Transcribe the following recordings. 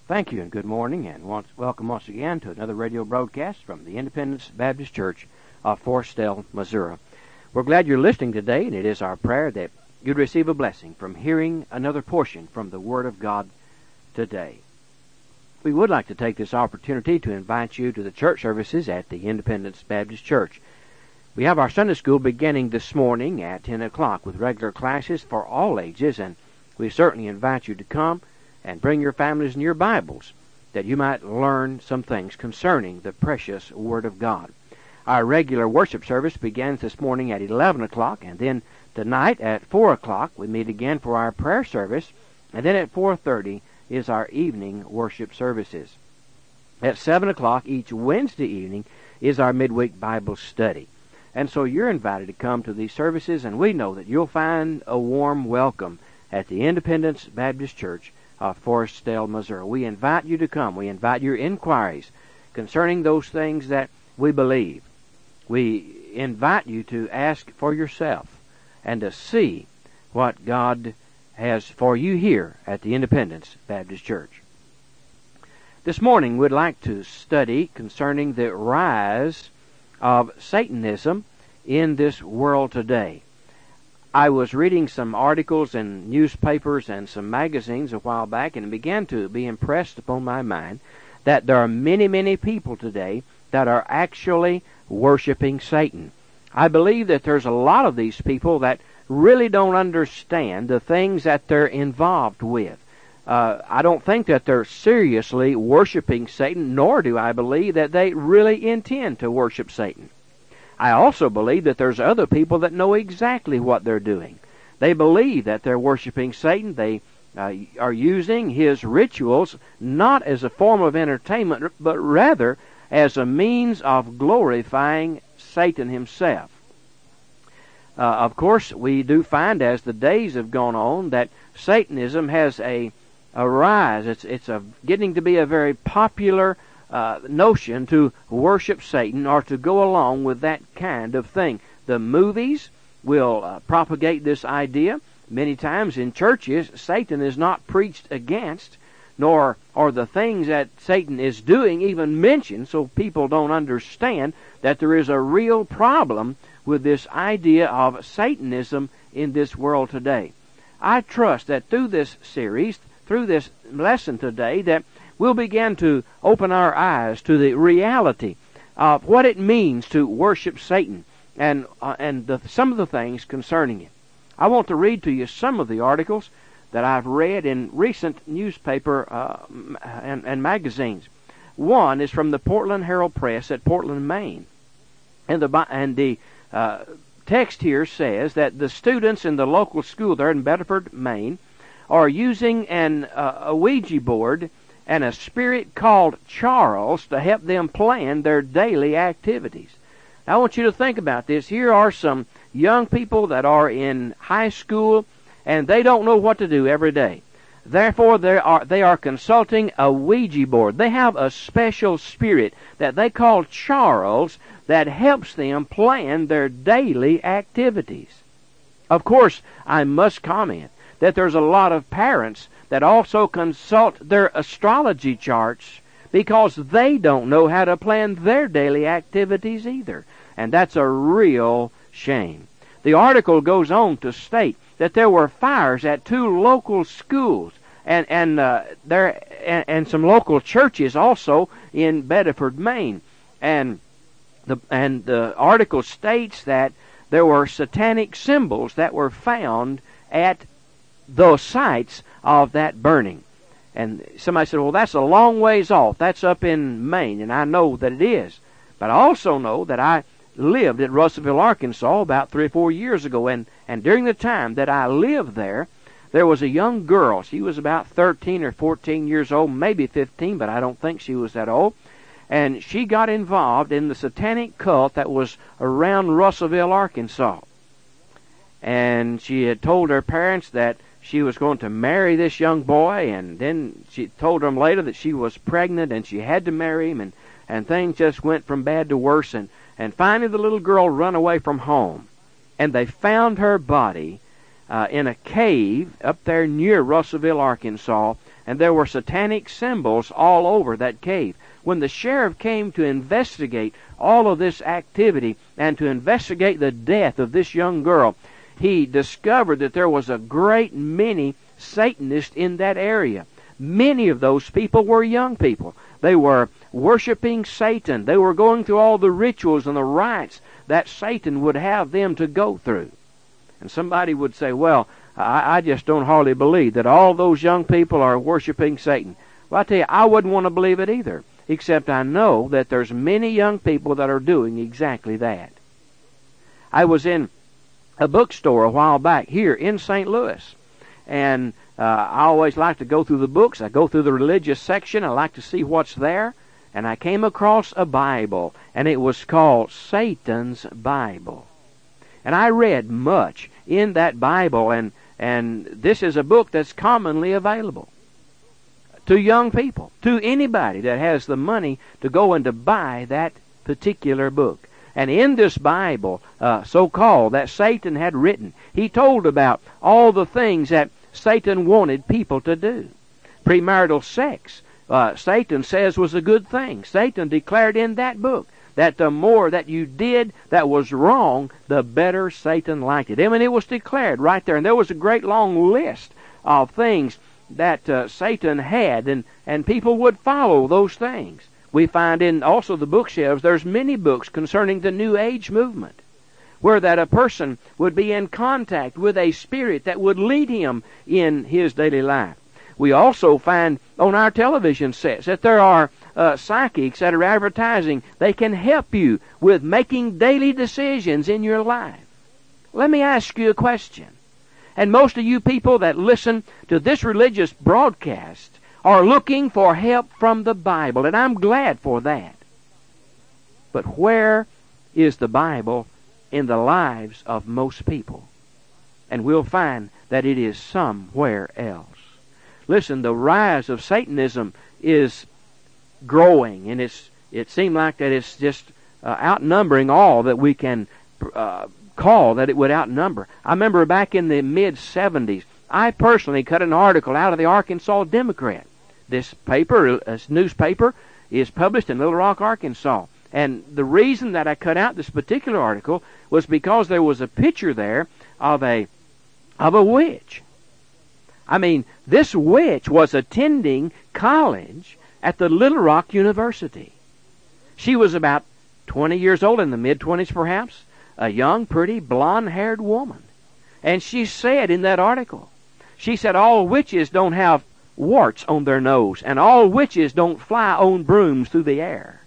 Thank you and good morning, and welcome once again to another radio broadcast from the Independence Baptist Church of Forestdale, Missouri. We're glad you're listening today, and it is our prayer that you'd receive a blessing from hearing another portion from the Word of God today. We would like to take this opportunity to invite you to the church services at the Independence Baptist Church. We have our Sunday school beginning this morning at 10 o'clock with regular classes for all ages, and we certainly invite you to come and bring your families and your Bibles, that you might learn some things concerning the precious Word of God. Our regular worship service begins this morning at 11 o'clock, and then tonight at 4 o'clock we meet again for our prayer service, and then at 4:30 is our evening worship services. At 7 o'clock each Wednesday evening is our midweek Bible study. And so you're invited to come to these services, and we know that you'll find a warm welcome at the Independence Baptist Church of Forestdale, Missouri. We invite you to come. We invite your inquiries concerning those things that we believe. We invite you to ask for yourself and to see what God has for you here at the Independence Baptist Church. This morning we'd like to study concerning the rise of Satanism in this world today. I was reading some articles in newspapers and some magazines a while back, and it began to be impressed upon my mind that there are many, many people today that are actually worshiping Satan. I believe that there's a lot of these people that really don't understand the things that they're involved with. I don't think that they're seriously worshiping Satan, nor do I believe that they really intend to worship Satan. I also believe that there's other people that know exactly what they're doing. They believe that they're worshiping Satan. They are using his rituals not as a form of entertainment, but rather as a means of glorifying Satan himself. Of course, we do find as the days have gone on that Satanism has a rise. It's getting to be a very popular notion to worship Satan or to go along with that kind of thing. The movies will propagate this idea. Many times in churches, Satan is not preached against, nor are the things that Satan is doing even mentioned, so people don't understand that there is a real problem with this idea of Satanism in this world today. I trust that through this series, through this lesson today, that we'll begin to open our eyes to the reality of what it means to worship Satan and some of the things concerning it. I want to read to you some of the articles that I've read in recent newspaper and magazines. One is from the Portland Herald Press at Portland, Maine. And the text here says that the students in the local school there in Bedford, Maine, are using a Ouija board and a spirit called Charles to help them plan their daily activities. Now, I want you to think about this. Here are some young people that are in high school, and they don't know what to do every day. Therefore, they are consulting a Ouija board. They have a special spirit that they call Charles that helps them plan their daily activities. Of course, I must comment that there's a lot of parents that also consult their astrology charts because they don't know how to plan their daily activities either. And that's a real shame. The article goes on to state that there were fires at 2 local schools and some local churches also in Bedford, Maine. And the article states that there were satanic symbols that were found at those sites of that burning. And somebody said, well, that's a long ways off. That's up in Maine, and I know that it is. But I also know that I lived in Russellville, Arkansas about 3 or 4 years ago, and during the time that I lived there was a young girl. She was about 13 or 14 years old, maybe 15, but I don't think she was that old. And she got involved in the satanic cult that was around Russellville, Arkansas. And she had told her parents that she was going to marry this young boy, and then she told them later that she was pregnant and she had to marry him, and things just went from bad to worse, and finally the little girl run away from home, and they found her body in a cave up there near Russellville, Arkansas, and there were satanic symbols all over that cave. When the sheriff came to investigate all of this activity and to investigate the death of this young girl, he discovered that there was a great many Satanists in that area. Many of those people were young people. They were worshiping Satan. They were going through all the rituals and the rites that Satan would have them to go through. And somebody would say, well, I just don't hardly believe that all those young people are worshiping Satan. Well, I tell you, I wouldn't want to believe it either, except I know that there's many young people that are doing exactly that. I was in a bookstore a while back here in St. Louis, and I always like to go through the books. I go through the religious section. I like to see what's there. And I came across a Bible, and it was called Satan's Bible. And I read much in that Bible, and this is a book that's commonly available to young people, to anybody that has the money to go and to buy that particular book. And in this Bible, so-called, that Satan had written, he told about all the things that Satan wanted people to do. Premarital sex, Satan says, was a good thing. Satan declared in that book that the more that you did that was wrong, the better Satan liked it. I mean, it was declared right there. And there was a great long list of things that Satan had, and people would follow those things. We find in also the bookshelves, there's many books concerning the New Age movement, where that a person would be in contact with a spirit that would lead him in his daily life. We also find on our television sets that there are psychics that are advertising they can help you with making daily decisions in your life. Let me ask you a question. And most of you people that listen to this religious broadcast are looking for help from the Bible, and I'm glad for that. But where is the Bible in the lives of most people? And we'll find that it is somewhere else. Listen, the rise of Satanism is growing, and it seems like that it's just outnumbering all that we can call that it would outnumber. I remember back in the mid-'70s, I personally cut an article out of the Arkansas Democrat. This paper, this newspaper, is published in Little Rock, Arkansas. And the reason that I cut out this particular article was because there was a picture there of a witch. I mean, this witch was attending college at the Little Rock University. She was about 20 years old, in the mid-20s perhaps, a young, pretty, blonde-haired woman. And she said in that article, she said, all witches don't have warts on their nose, and all witches don't fly on brooms through the air.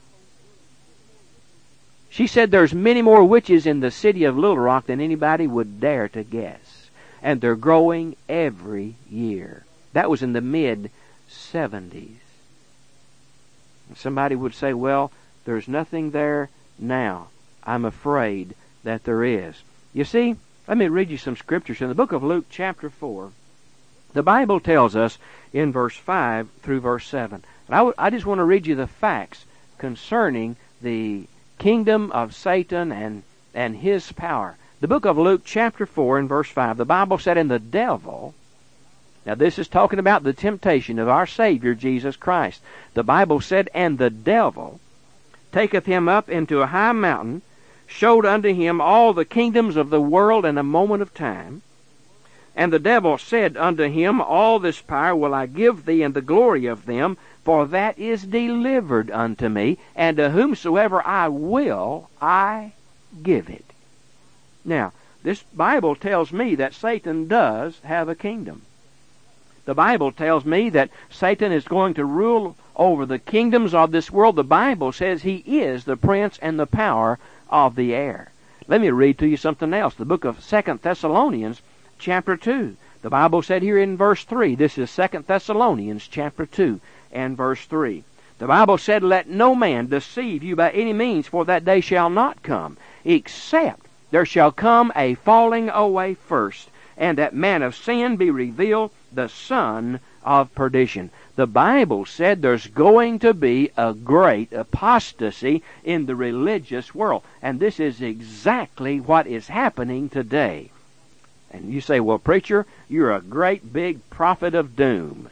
She said there's many more witches in the city of Little Rock than anybody would dare to guess. And they're growing every year. That was in the mid-'70s. Somebody would say, well, there's nothing there now. I'm afraid that there is. You see, let me read you some scriptures. In the book of Luke chapter 4, the Bible tells us in verse 5 through verse 7. And I just want to read you the facts concerning the kingdom of Satan and his power. The book of Luke chapter 4 and verse 5, the Bible said, and the devil, now this is talking about the temptation of our Savior Jesus Christ. The Bible said, and the devil taketh him up into a high mountain, showed unto him all the kingdoms of the world in a moment of time. And the devil said unto him, all this power will I give thee, and the glory of them, for that is delivered unto me, and to whomsoever I will, I give it. Now, this Bible tells me that Satan does have a kingdom. The Bible tells me that Satan is going to rule over the kingdoms of this world. The Bible says he is the prince and the power of the air. Let me read to you something else. The book of 2 Thessalonians chapter 2. The Bible said here in verse 3, this is 2 Thessalonians chapter 2 and verse 3. The Bible said, let no man deceive you by any means, for that day shall not come, except there shall come a falling away first, and that man of sin be revealed, the son of perdition. The Bible said there's going to be a great apostasy in the religious world. And this is exactly what is happening today. And you say, well, preacher, you're a great big prophet of doom.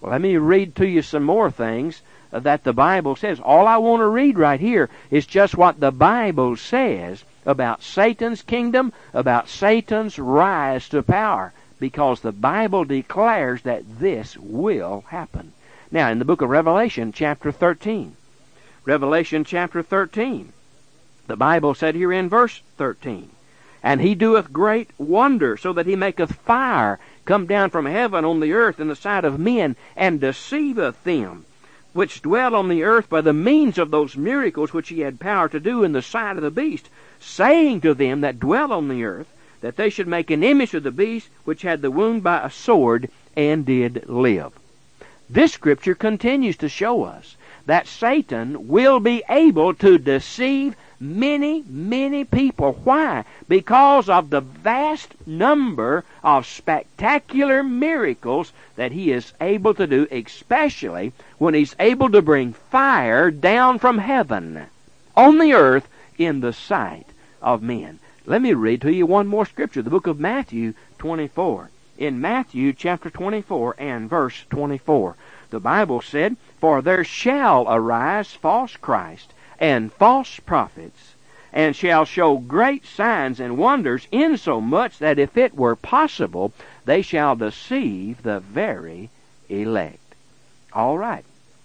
Well, let me read to you some more things that the Bible says. All I want to read right here is just what the Bible says about Satan's kingdom, about Satan's rise to power, because the Bible declares that this will happen. Now, in the book of Revelation, chapter 13, Revelation chapter 13, the Bible said here in verse 13, "And he doeth great wonder, so that he maketh fire come down from heaven on the earth in the sight of men, and deceiveth them which dwell on the earth by the means of those miracles which he had power to do in the sight of the beast, saying to them that dwell on the earth, that they should make an image of the beast which had the wound by a sword, and did live." This scripture continues to show us that Satan will be able to deceive many, many people. Why? Because of the vast number of spectacular miracles that he is able to do, especially when he's able to bring fire down from heaven on the earth in the sight of men. Let me read to you one more scripture, the book of Matthew 24. In Matthew chapter 24 and verse 24, the Bible said, "For there shall arise false Christ and false prophets, and shall show great signs and wonders, insomuch that if it were possible, they shall deceive the very elect." All right.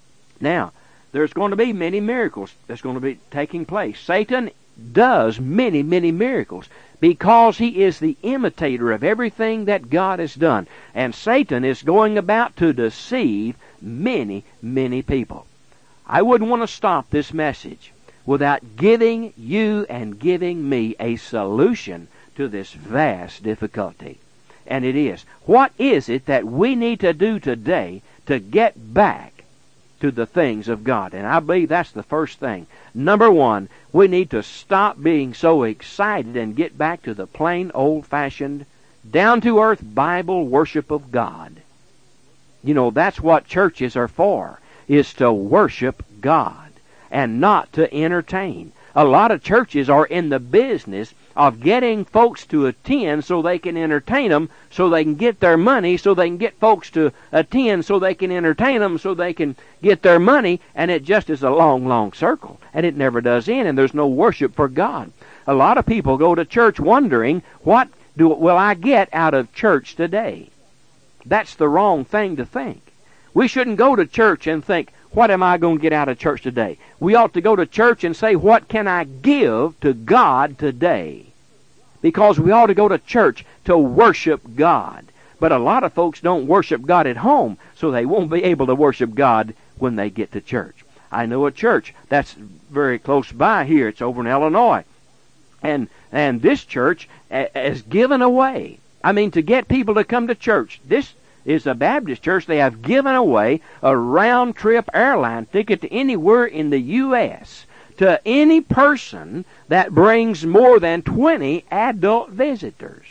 Now, there's going to be many miracles that's going to be taking place. Satan does many, many miracles because he is the imitator of everything that God has done. And Satan is going about to deceive many, many people. I wouldn't want to stop this message without giving you and giving me a solution to this vast difficulty. And it is, what is it that we need to do today to get back to the things of God? And I believe that's the first thing. Number one, we need to stop being so excited and get back to the plain old-fashioned, down-to-earth Bible worship of God. You know, that's what churches are for, is to worship God and not to entertain. A lot of churches are in the business of getting folks to attend so they can entertain them, so they can get their money, so they can get folks to attend so they can entertain them, so they can get their money, and it just is a long, long circle, and it never does end, and there's no worship for God. A lot of people go to church wondering, what will I get out of church today? That's the wrong thing to think. We shouldn't go to church and think, what am I going to get out of church today? We ought to go to church and say, what can I give to God today? Because we ought to go to church to worship God. But a lot of folks don't worship God at home, so they won't be able to worship God when they get to church. I know a church that's very close by here. It's over in Illinois. And this church has given away. I mean, to get people to come to church. This is a Baptist church. They have given away a round-trip airline ticket to anywhere in the U.S. to any person that brings more than 20 adult visitors.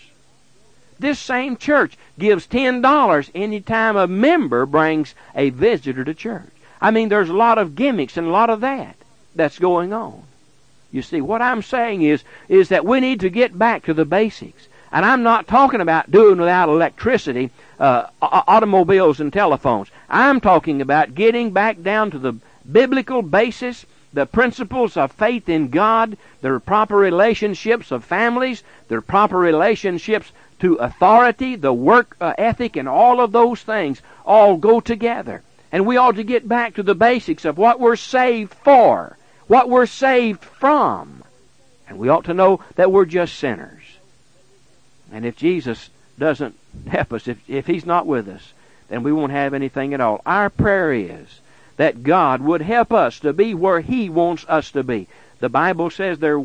This same church gives $10 any time a member brings a visitor to church. I mean, there's a lot of gimmicks and a lot of that's going on. You see, what I'm saying is that we need to get back to the basics. And I'm not talking about doing without electricity, automobiles and telephones. I'm talking about getting back down to the biblical basis, the principles of faith in God, the proper relationships of families, the proper relationships to authority, the work ethic, and all of those things all go together. And we ought to get back to the basics of what we're saved for, what we're saved from. And we ought to know that we're just sinners. And if Jesus doesn't help us, if He's not with us, then we won't have anything at all. Our prayer is that God would help us to be where He wants us to be. The Bible says there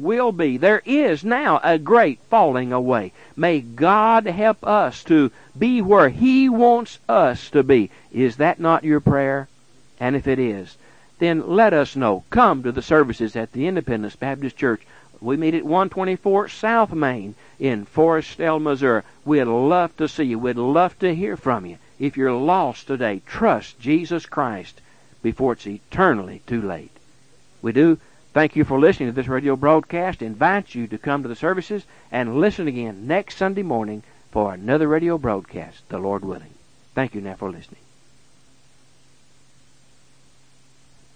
is now a great falling away. May God help us to be where He wants us to be. Is that not your prayer? And if it is, then let us know. Come to the services at the Independence Baptist Church. We meet at 124 South Main in Forestdale, Missouri. We'd love to see you. We'd love to hear from you. If you're lost today, trust Jesus Christ before it's eternally too late. We do thank you for listening to this radio broadcast. Invite you to come to the services and listen again next Sunday morning for another radio broadcast, the Lord willing. Thank you now for listening.